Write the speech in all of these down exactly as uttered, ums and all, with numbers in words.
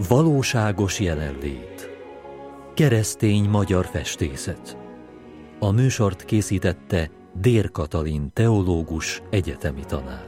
Valóságos jelenlét. Keresztény magyar festészet. A műsort készítette Dér Katalin teológus, egyetemi tanár.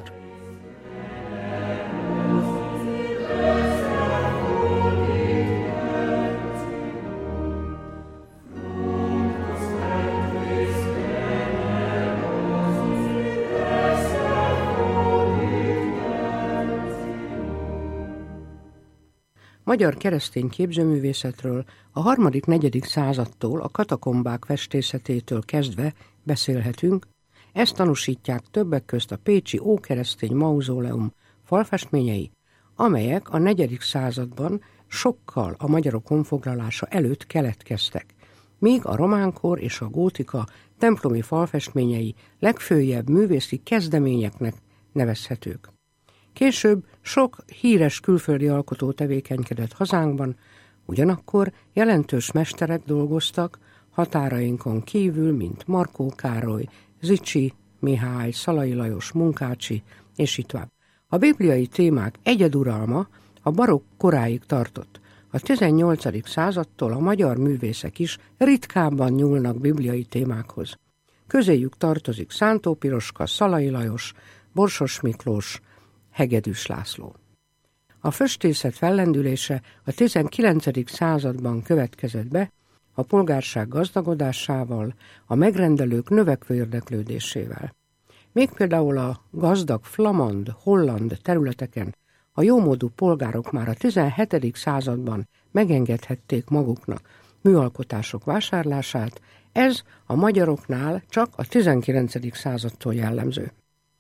Magyar keresztény képzőművészetről a harmadik-negyedik századtól a katakombák festészetétől kezdve beszélhetünk. Ezt tanúsítják többek közt a pécsi ókeresztény mauzóleum falfestményei, amelyek a negyedik században sokkal a magyarok honfoglalása előtt keletkeztek, míg a románkor és a gótika templomi falfestményei legfőjebb művészi kezdeményeknek nevezhetők. Később sok híres külföldi alkotó tevékenykedett hazánkban, ugyanakkor jelentős mesterek dolgoztak határainkon kívül, mint Markó Károly, Zichy Mihály, Szalai Lajos, Munkácsi, és így tovább. A bibliai témák egyeduralma a barokk koráig tartott. A tizennyolcadik századtól a magyar művészek is ritkábban nyúlnak bibliai témákhoz. Közéjük tartozik Szántó Piroska, Szalai Lajos, Borsos Miklós, Hegedűs László. A festészet fellendülése a tizenkilencedik században következett be a polgárság gazdagodásával, a megrendelők növekvő érdeklődésével. Még például a gazdag flamand, holland területeken a jómódú polgárok már a tizenhetedik században megengedhették maguknak műalkotások vásárlását, ez a magyaroknál csak a tizenkilencedik századtól jellemző.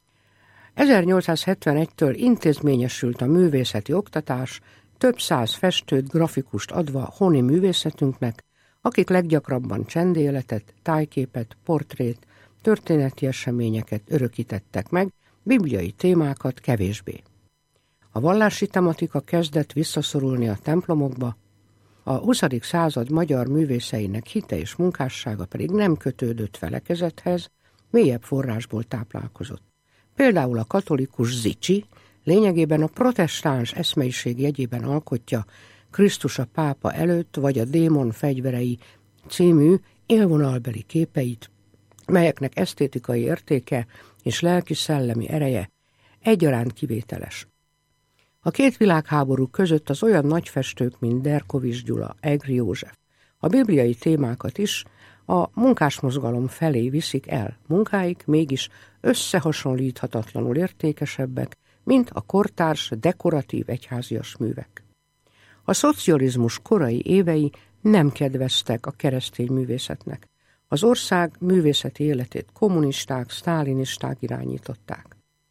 ezernyolcszázhetvenegytől intézményesült a művészeti oktatás, több száz festőt, grafikust adva honi művészetünknek, akik leggyakrabban csendéletet, tájképet, portrét, történeti eseményeket örökítettek meg, bibliai témákat kevésbé. A vallási tematika kezdett visszaszorulni a templomokba, a huszadik század magyar művészeinek hite és munkássága pedig nem kötődött felekezethez, mélyebb forrásból táplálkozott. Például a katolikus Zichy lényegében a protestáns eszmeiség jegyében alkotja Krisztus a pápa előtt vagy a Démon fegyverei című élvonalbeli képeit, melyeknek esztétikai értéke és lelki-szellemi ereje egyaránt kivételes. A két világháború között az olyan nagyfestők, mint Derkovich Gyula, Egri József a bibliai témákat is a munkásmozgalom felé viszik el, munkáik mégis összehasonlíthatatlanul értékesebbek, mint a kortárs dekoratív egyházias művek. A szocializmus korai évei nem kedveztek a keresztény művészetnek. Az ország művészeti életét kommunisták, sztálinisták irányították.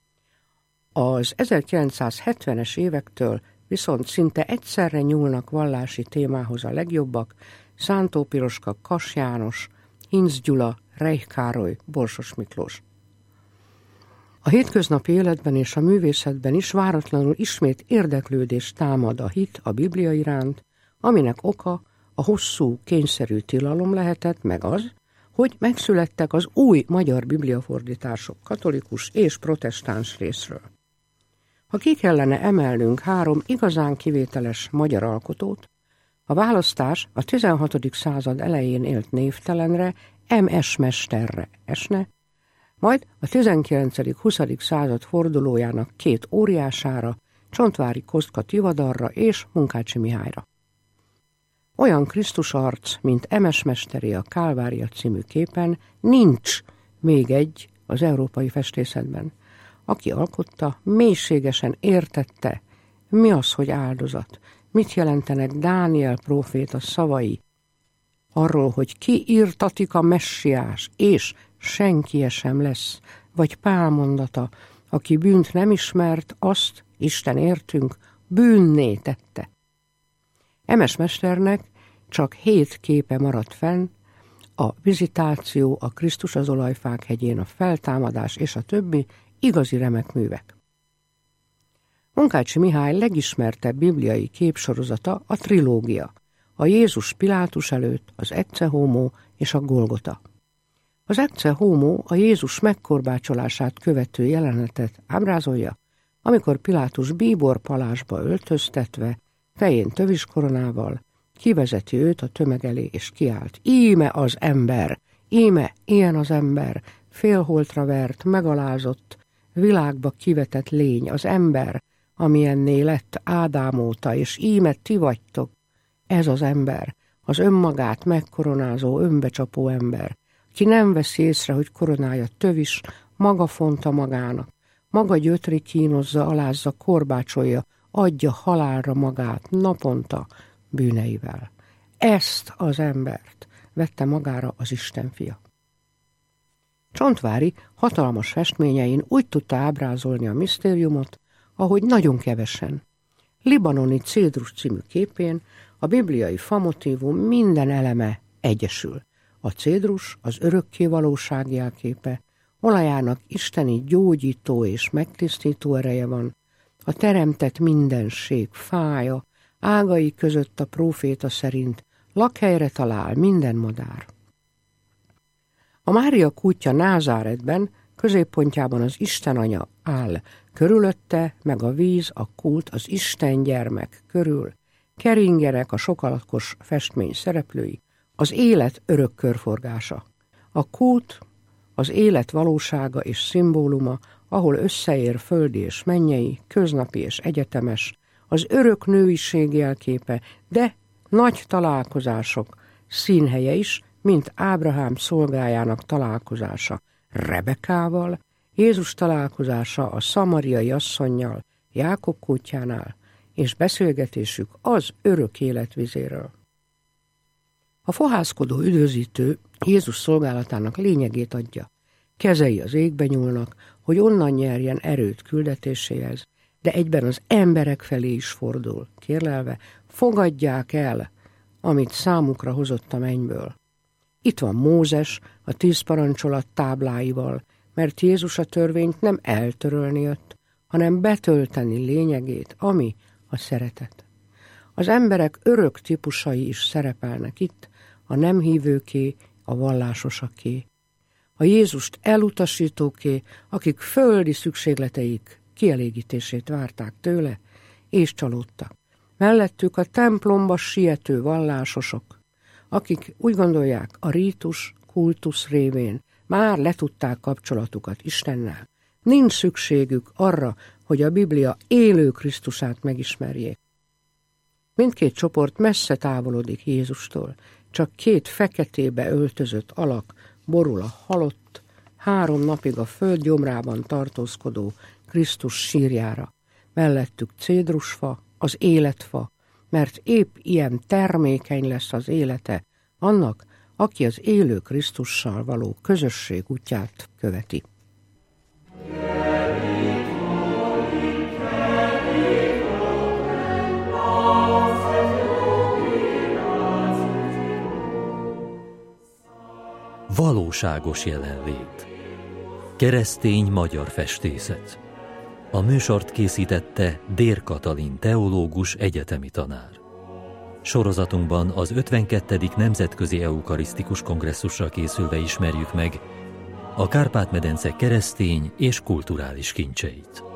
Az ezerkilencszázhetvenes évektől viszont szinte egyszerre nyúlnak vallási témához a legjobbak, Szántó Piroska, Kass János, Hinz Gyula, Reich Károly, Borsos Miklós. A hétköznapi életben és a művészetben is váratlanul ismét érdeklődés támad a hit a Biblia iránt, aminek oka a hosszú, kényszerű tilalom lehetett, meg az, hogy megszülettek az új magyar bibliafordítások katolikus és protestáns részről. Ha ki kellene emelnünk három igazán kivételes magyar alkotót, a választás a tizenhatodik század elején élt névtelenre, em es mesterre esne, majd a tizenkilencedik-huszadik század fordulójának két óriására, Csontváry Kostka Tivadarra és Munkácsi Mihályra. Olyan Krisztus arc, mint em es mesteré a Kálvária című képen, nincs még egy az európai festészetben. Aki alkotta, mélységesen értette, mi az, hogy áldozat, mit jelentenek Dániel próféta szavai, arról, hogy ki írtatik a messiás, és senkie sem lesz, vagy Pál mondata, aki bűnt nem ismert, azt, Isten értünk, bűnné tette. em es mesternek csak hét képe maradt fenn, a Vizitáció, a Krisztus az olajfák hegyén, a Feltámadás és a többi igazi remek művek. Munkácsi Mihály legismertebb bibliai képsorozata a trilógia, a Jézus Pilátus előtt, az Ecce Homo és a Golgota. Az Ecce Homo a Jézus megkorbácsolását követő jelenetet ábrázolja, amikor Pilátus bíborpalásba öltöztetve fején töviskoronával, kivezeti őt a tömeg elé, és kiált. Íme az ember, íme ilyen az ember, félholtra vert, megalázott, világba kivetett lény, az ember, amilyenné lett Ádám óta, és íme ti vagytok. Ez az ember, az önmagát megkoronázó, önbecsapó ember, ki nem veszi észre, hogy koronája tövis, maga fonta magának, maga gyötri kínozza, alázza, korbácsolja, adja halálra magát naponta bűneivel. Ezt az embert vette magára az Isten fia. Csontváry hatalmas festményein úgy tudta ábrázolni a misztériumot, ahogy nagyon kevesen. Libanoni Cédrus című képén a bibliai famotívum minden eleme egyesül. A cédrus az örökké valóság jelképe, olajának isteni gyógyító és megtisztító ereje van, a teremtett mindenség fája, ágai között a próféta szerint lakhelyre talál minden madár. A Mária kútja Názáretben középpontjában az Isten anya áll, körülötte meg a víz, a kút, az Isten gyermek körül, keringerek a sokalakos festmény szereplői, az élet örök körforgása. A kút az élet valósága és szimbóluma, ahol összeér földi és mennyei, köznapi és egyetemes, az örök nőiség jelképe, de nagy találkozások színhelye is, mint Ábrahám szolgájának találkozása Rebekával, Jézus találkozása a szamariai asszonnyal Jákob kútjánál, és beszélgetésük az örök élet vizéről. A fohászkodó üdvözítő Jézus szolgálatának lényegét adja. Kezei az égbe nyúlnak, hogy onnan nyerjen erőt küldetéséhez, de egyben az emberek felé is fordul, kérlelve, fogadják el, amit számukra hozott a mennyből. Itt van Mózes a tíz parancsolat tábláival, mert Jézus a törvényt nem eltörölni jött, hanem betölteni lényegét, ami a szeretet. Az emberek örök típusai is szerepelnek itt, a nem hívőké, a vallásosaké. A Jézust elutasítóké, akik földi szükségleteik kielégítését várták tőle, és csalódtak. Mellettük a templomba siető vallásosok, akik úgy gondolják, a rítus, kultusz révén már letudták kapcsolatukat Istennel. Nincs szükségük arra, hogy a Biblia élő Krisztusát megismerjék. Mindkét csoport messze távolodik Jézustól, csak két feketébe öltözött alak borul a halott, három napig a föld gyomrában tartózkodó Krisztus sírjára. Mellettük cédrusfa, az életfa, mert épp ilyen termékeny lesz az élete annak, aki az élő Krisztussal való közösség útját követi. Valóságos jelenlét. Keresztény magyar festészet. A műsort készítette Dér Katalin teológus egyetemi tanár. Sorozatunkban az ötvenkettedik Nemzetközi Eukarisztikus Kongresszusra készülve ismerjük meg a Kárpát-medence keresztény és kulturális kincseit.